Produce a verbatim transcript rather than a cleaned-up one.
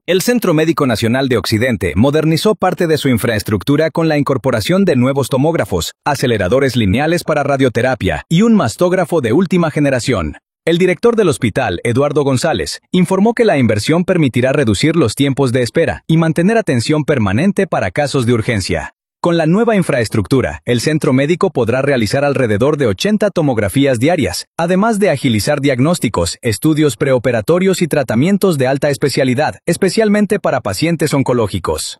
El Centro Médico Nacional de Occidente modernizó parte de su infraestructura con la incorporación de nuevos tomógrafos, aceleradores lineales para radioterapia y un mastógrafo de última generación. El director del hospital, Eduardo González, informó que la inversión permitirá reducir los tiempos de espera y mantener atención permanente para casos de urgencia. Con la nueva infraestructura, el centro médico podrá realizar alrededor de ochenta tomografías diarias, además de agilizar diagnósticos, estudios preoperatorios y tratamientos de alta especialidad, especialmente para pacientes oncológicos.